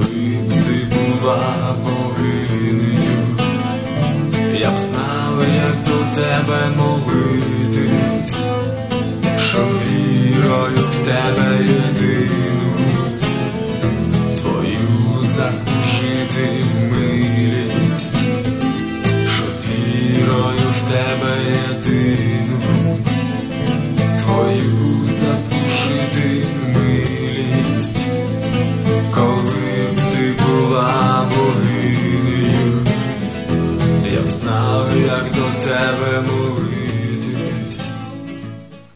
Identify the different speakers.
Speaker 1: Коли б ти була богинею, я б знала, як до тебе молитись.